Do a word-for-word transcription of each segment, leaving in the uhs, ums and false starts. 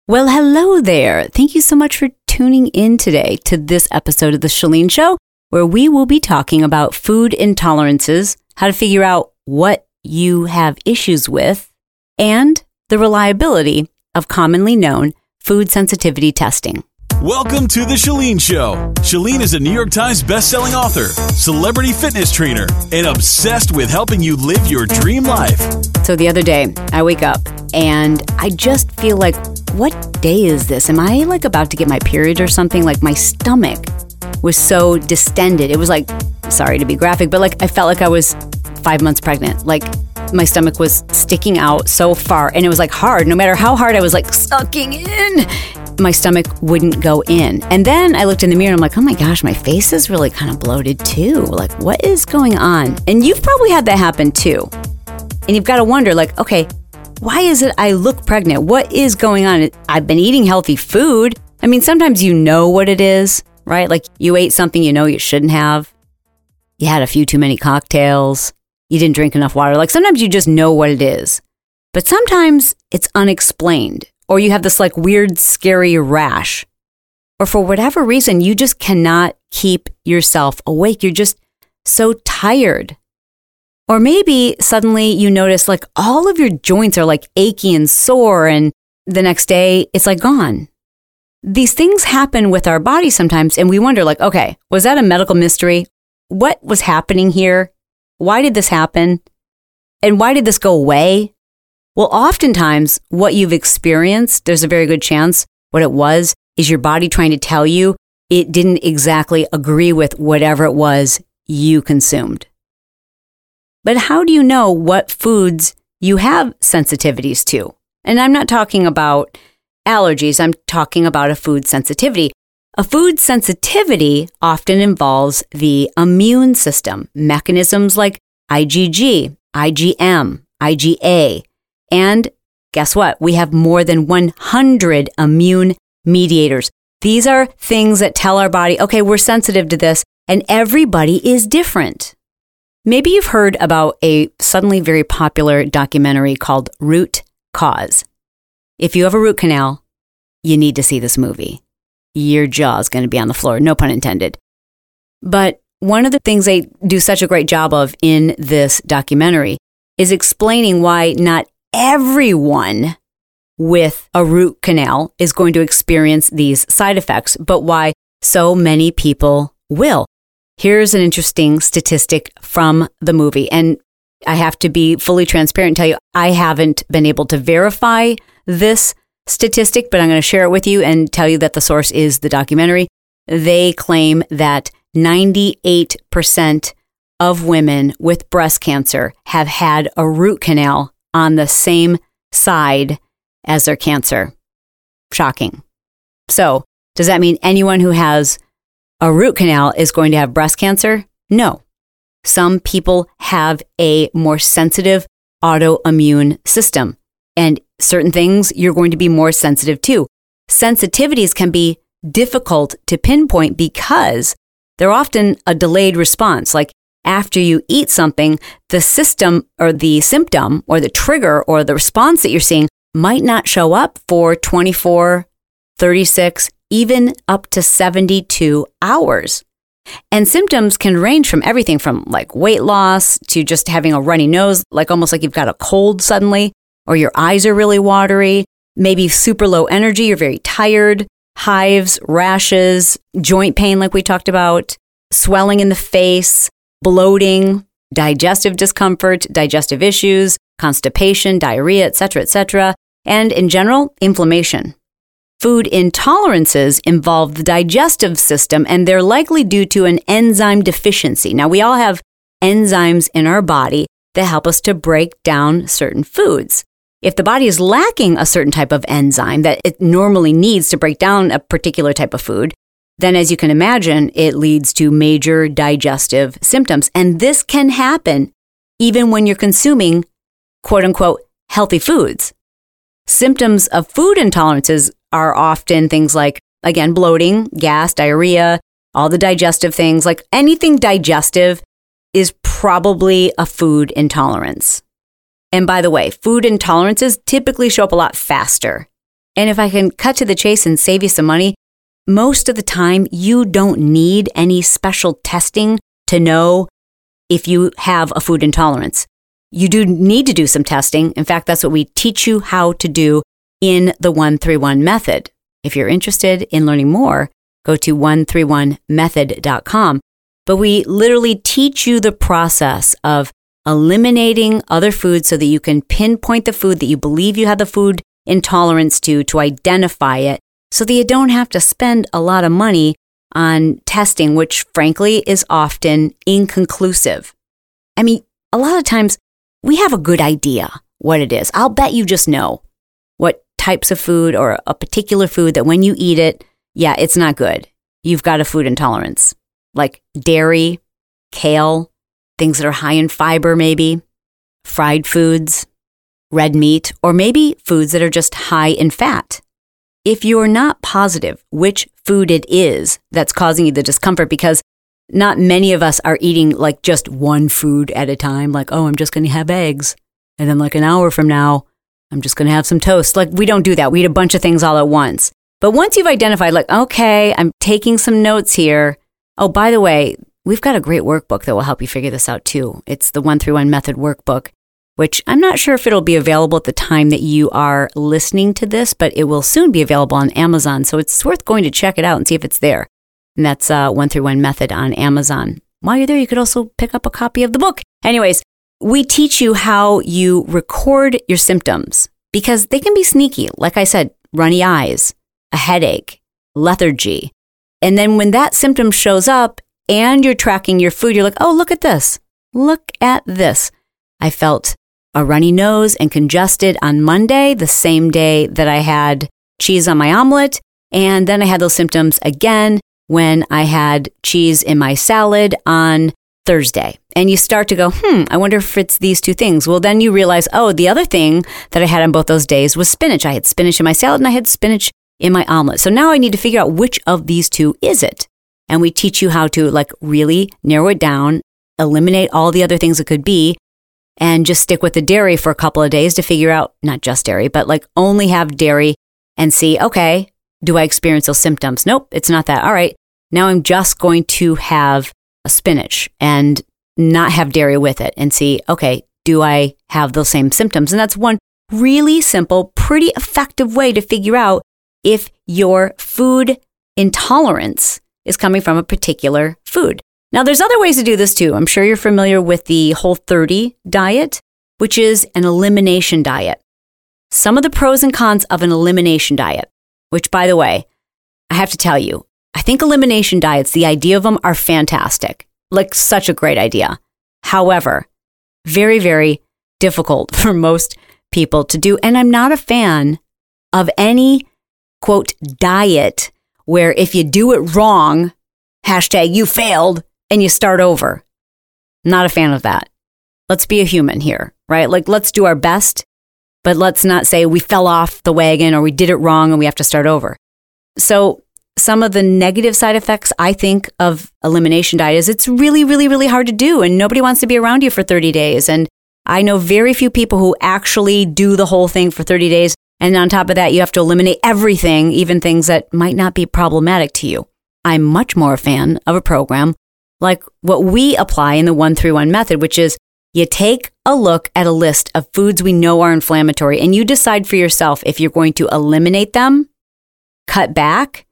Well, hello there. Thank you so much for tuning in today to this episode of The Chalene Show, where we will be talking about food intolerances, how to figure out what you have issues with, and the reliability of commonly known food sensitivity testing. Welcome to The Chalene Show. Chalene is a New York Times bestselling author, celebrity fitness trainer, and obsessed with helping you live your dream life. So the other day, I wake up and I just feel like, what day is this? Am I like about to get my period or something? Like my stomach was so distended. It was like, sorry to be graphic, but like I felt like I was five months pregnant. Like my stomach was sticking out so far and it was like hard. No matter how hard I was like sucking in, my stomach wouldn't go in. And then I looked in the mirror and I'm like, oh my gosh, my face is really kind of bloated too. Like, what is going on? And you've probably had that happen too. And you've got to wonder like, okay, why is it I look pregnant? What is going on? I've been eating healthy food. I mean, sometimes you know what it is, right? Like you ate something you know you shouldn't have. You had a few too many cocktails. You didn't drink enough water. Like sometimes you just know what it is. But sometimes it's unexplained. Or you have this like weird, scary rash. Or for whatever reason, you just cannot keep yourself awake. You're just so tired. Or maybe suddenly you notice like all of your joints are like achy and sore and the next day it's like gone. These things happen with our body sometimes and we wonder like, okay, was that a medical mystery? What was happening here? Why did this happen? And why did this go away? Well, oftentimes what you've experienced, there's a very good chance what it was is your body trying to tell you it didn't exactly agree with whatever it was you consumed. But how do you know what foods you have sensitivities to? And I'm not talking about allergies, I'm talking about a food sensitivity. A food sensitivity often involves the immune system, mechanisms like IgG, IgM, IgA. And guess what? We have more than one hundred immune mediators. These are things that tell our body, okay, we're sensitive to this, and everybody is different. Maybe you've heard about a suddenly very popular documentary called Root Cause. If you have a root canal, you need to see this movie. Your jaw is going to be on the floor, no pun intended. But one of the things they do such a great job of in this documentary is explaining why not everyone with a root canal is going to experience these side effects, but why so many people will. Here's an interesting statistic from the movie, and I have to be fully transparent and tell you I haven't been able to verify this statistic, but I'm going to share it with you and tell you that the source is the documentary. They claim that ninety-eight percent of women with breast cancer have had a root canal on the same side as their cancer. Shocking. So, does that mean anyone who has a root canal is going to have breast cancer? No. Some people have a more sensitive autoimmune system, and certain things you're going to be more sensitive to. Sensitivities can be difficult to pinpoint because they're often a delayed response. Like after you eat something, the system or the symptom or the trigger or the response that you're seeing might not show up for twenty-four, thirty-six, even up to seventy-two hours. And symptoms can range from everything from like weight loss to just having a runny nose, like almost like you've got a cold suddenly, or your eyes are really watery, maybe super low energy, you're very tired, hives, rashes, joint pain like we talked about, swelling in the face, bloating, digestive discomfort, digestive issues, constipation, diarrhea, et cetera, et cetera, and in general, inflammation. Food intolerances involve the digestive system, and they're likely due to an enzyme deficiency. Now, we all have enzymes in our body that help us to break down certain foods. If the body is lacking a certain type of enzyme that it normally needs to break down a particular type of food, then as you can imagine, it leads to major digestive symptoms. And this can happen even when you're consuming, quote unquote, healthy foods. Symptoms of food intolerances are often things like, again, bloating, gas, diarrhea, all the digestive things. Like anything digestive is probably a food intolerance. And by the way, food intolerances typically show up a lot faster And if I can cut to the chase and save you some money, most of the time you don't need any special testing to know if you have a food intolerance. You do need to do some testing. In fact, that's what we teach you how to do in the one three one method. If you're interested in learning more, go to one three one method dot com. But we literally teach you the process of eliminating other foods so that you can pinpoint the food that you believe you have the food intolerance to, to identify it, so that you don't have to spend a lot of money on testing, which frankly is often inconclusive. I mean, a lot of times we have a good idea what it is. I'll bet you just know what types of food or a particular food that when you eat it, yeah, it's not good. You've got a food intolerance, like dairy, kale, things that are high in fiber maybe, fried foods, red meat, or maybe foods that are just high in fat. If you're not positive which food it is that's causing you the discomfort, because not many of us are eating like just one food at a time, like, oh, I'm just going to have eggs. And then like an hour from now, I'm just going to have some toast. Like, we don't do that. We eat a bunch of things all at once. But once you've identified, like, okay, I'm taking some notes here. Oh, by the way, we've got a great workbook that will help you figure this out too. It's the one three one Method Workbook, which I'm not sure if it'll be available at the time that you are listening to this, but it will soon be available on Amazon. So it's worth going to check it out and see if it's there. And that's uh, one three one Method on Amazon. While you're there, you could also pick up a copy of the book. Anyways, we teach you how you record your symptoms because they can be sneaky. Like I said, runny eyes, a headache, lethargy. And then when that symptom shows up and you're tracking your food, you're like, oh, look at this. Look at this. I felt a runny nose and congested on Monday, the same day that I had cheese on my omelet. And then I had those symptoms again when I had cheese in my salad on Thursday. And you start to go, hmm, I wonder if it's these two things. Well, then you realize, oh, the other thing that I had on both those days was spinach. I had spinach in my salad and I had spinach in my omelet. So now I need to figure out which of these two is it. And we teach you how to like really narrow it down, eliminate all the other things it could be, and just stick with the dairy for a couple of days to figure out, not just dairy, but like only have dairy and see, okay, do I experience those symptoms? Nope, it's not that. All right, now I'm just going to have a spinach and not have dairy with it and see, okay, do I have those same symptoms? And that's one really simple, pretty effective way to figure out if your food intolerance is coming from a particular food. Now, there's other ways to do this too. I'm sure you're familiar with the Whole thirty diet, which is an elimination diet. Some of the pros and cons of an elimination diet, which, by the way, I have to tell you, I think elimination diets, the idea of them are fantastic, like such a great idea. However, very, very difficult for most people to do. And I'm not a fan of any, quote, diet where if you do it wrong, hashtag you failed, and you start over. Not a fan of that. Let's be a human here, right? Like, let's do our best, but let's not say we fell off the wagon or we did it wrong and we have to start over. So some of the negative side effects, I think, of elimination diet is it's really, really, really hard to do, and nobody wants to be around you for thirty days. And I know very few people who actually do the whole thing for thirty days. And on top of that, you have to eliminate everything, even things that might not be problematic to you. I'm much more a fan of a program like what we apply in the one three one method, which is you take a look at a list of foods we know are inflammatory and you decide for yourself if you're going to eliminate them, cut back,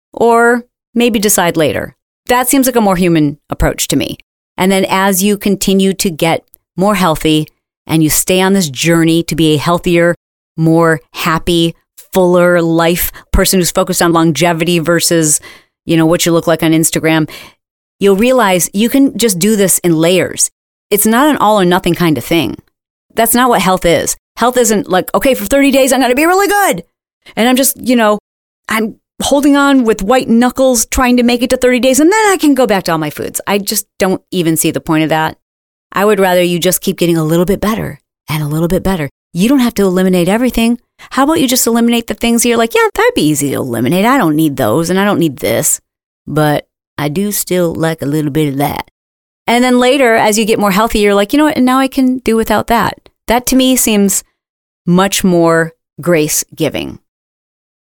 or maybe decide later. That seems like a more human approach to me. And then as you continue to get more healthy and you stay on this journey to be a healthier, more happy, fuller life person who's focused on longevity versus, you know, what you look like on Instagram, you'll realize you can just do this in layers. It's not an all or nothing kind of thing. That's not what health is. Health isn't like, okay, for thirty days, I'm going to be really good. And I'm just, you know, I'm holding on with white knuckles, trying to make it to thirty days, and then I can go back to all my foods. I just don't even see the point of that. I would rather you just keep getting a little bit better and a little bit better. You don't have to eliminate everything. How about you just eliminate the things you're like, yeah, that'd be easy to eliminate. I don't need those and I don't need this, but I do still like a little bit of that. And then later, as you get more healthy, you're like, you know what, and now I can do without that. That to me seems much more grace-giving.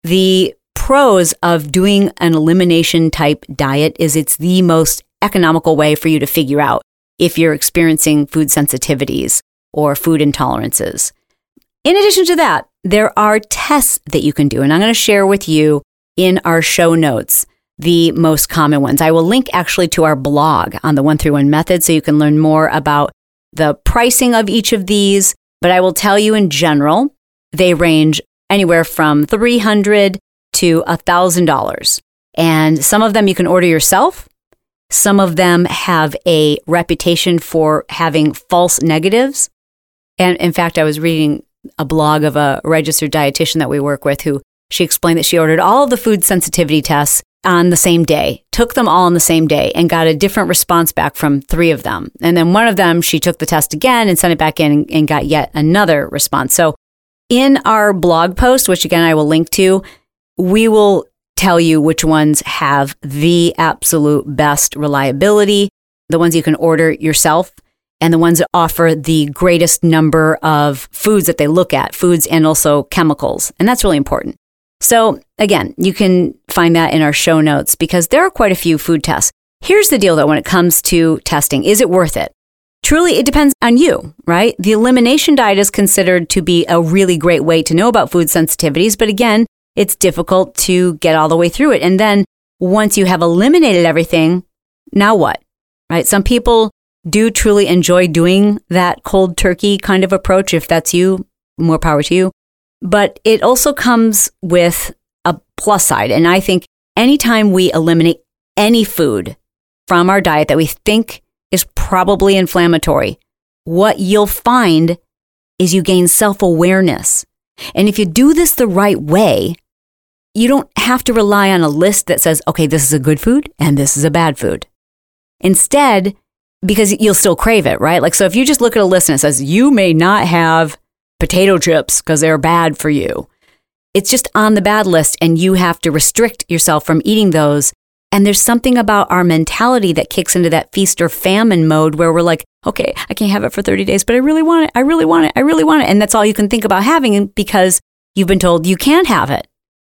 the pros of doing an elimination type diet is it's the most economical way for you to figure out if you're experiencing food sensitivities or food intolerances. In addition to that, there are tests that you can do, and I'm going to share with you in our show notes the most common ones. I will link actually to our blog on the one through one method so you can learn more about the pricing of each of these, but I will tell you in general, they range anywhere from three hundred dollars to one thousand dollars. And some of them you can order yourself. Some of them have a reputation for having false negatives. And in fact, I was reading a blog of a registered dietitian that we work with who she explained that she ordered all of the food sensitivity tests on the same day, took them all on the same day, and got a different response back from three of them. And then one of them, she took the test again and sent it back in and, and got yet another response. So in our blog post, which again I will link to, we will tell you which ones have the absolute best reliability, the ones you can order yourself, and the ones that offer the greatest number of foods that they look at, foods and also chemicals. And that's really important. So again, you can find that in our show notes because there are quite a few food tests. Here's the deal though, when it comes to testing, is it worth it? Truly, it depends on you, right? The elimination diet is considered to be a really great way to know about food sensitivities, but again, it's difficult to get all the way through it. And then once you have eliminated everything, now what, right? Some people do truly enjoy doing that cold turkey kind of approach. If that's you, more power to you. But it also comes with a plus side. And I think anytime we eliminate any food from our diet that we think is probably inflammatory, what you'll find is you gain self-awareness. And if you do this the right way, you don't have to rely on a list that says, okay, this is a good food and this is a bad food. Instead, because you'll still crave it, right? Like, so if you just look at a list and it says, you may not have potato chips because they're bad for you. It's just on the bad list and you have to restrict yourself from eating those. And there's something about our mentality that kicks into that feast or famine mode where we're like, okay, I can't have it for thirty days, but I really want it. I really want it. I really want it. And that's all you can think about having because you've been told you can't have it.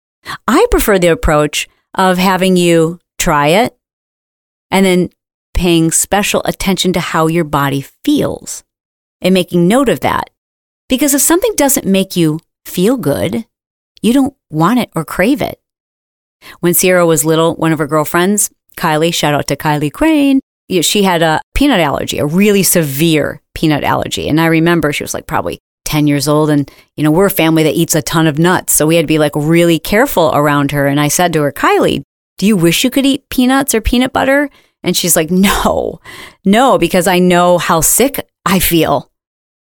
I prefer the approach of having you try it and then paying special attention to how your body feels and making note of that. Because if something doesn't make you feel good, you don't want it or crave it. When Sierra was little, one of her girlfriends, Kylie, shout out to Kylie Crane, she had a peanut allergy, a really severe peanut allergy. And I remember she was like probably ten years old. And, you know, we're a family that eats a ton of nuts. So we had to be like really careful around her. And I said to her, Kylie, do you wish you could eat peanuts or peanut butter? And she's like, no, no, because I know how sick I feel.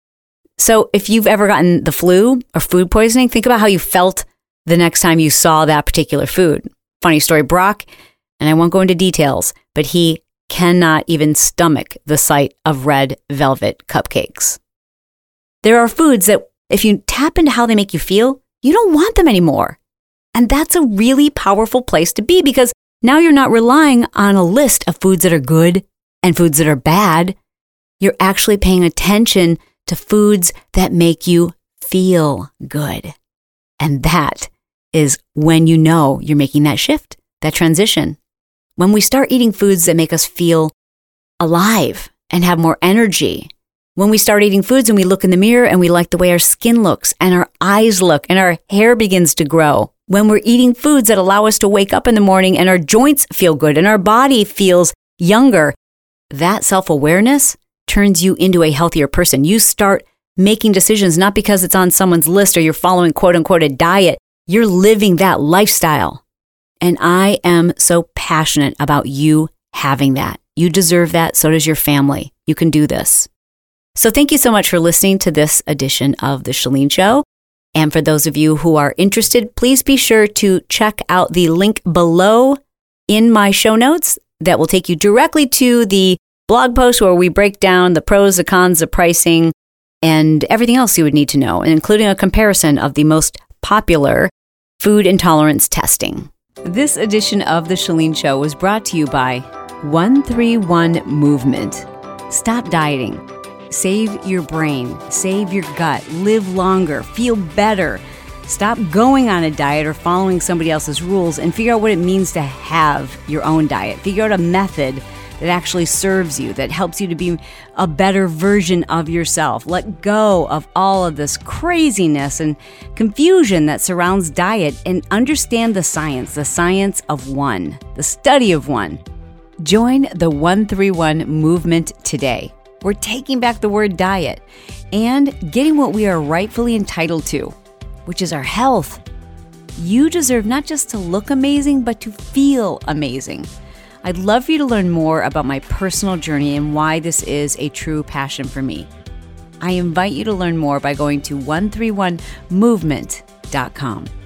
So if you've ever gotten the flu or food poisoning, think about how you felt the next time you saw that particular food. Funny story, Brock, and I won't go into details, but he cannot even stomach the sight of red velvet cupcakes. There are foods that if you tap into how they make you feel, you don't want them anymore. And that's a really powerful place to be because now you're not relying on a list of foods that are good and foods that are bad. You're actually paying attention to foods that make you feel good. And that is when you know you're making that shift, that transition. When we start eating foods that make us feel alive and have more energy. When we start eating foods and we look in the mirror and we like the way our skin looks and our eyes look and our hair begins to grow. When we're eating foods that allow us to wake up in the morning and our joints feel good and our body feels younger, that self-awareness turns you into a healthier person. You start making decisions not because it's on someone's list or you're following quote unquote a diet. You're living that lifestyle. And I am so passionate about you having that. You deserve that. So does your family. You can do this. So thank you so much for listening to this edition of The Chalene Show. And for those of you who are interested, please be sure to check out the link below in my show notes that will take you directly to the blog post where we break down the pros, the cons, the pricing, and everything else you would need to know, including a comparison of the most popular food intolerance testing. This edition of The Chalene Show was brought to you by one three one Movement. Stop dieting. Save your brain, save your gut, live longer, feel better. Stop going on a diet or following somebody else's rules and figure out what it means to have your own diet. Figure out a method that actually serves you, that helps you to be a better version of yourself. Let go of all of this craziness and confusion that surrounds diet and understand the science, the science of one, the study of one. Join the one three one movement today. We're taking back the word diet and getting what we are rightfully entitled to, which is our health. You deserve not just to look amazing, but to feel amazing. I'd love for you to learn more about my personal journey and why this is a true passion for me. I invite you to learn more by going to one three one movement dot com.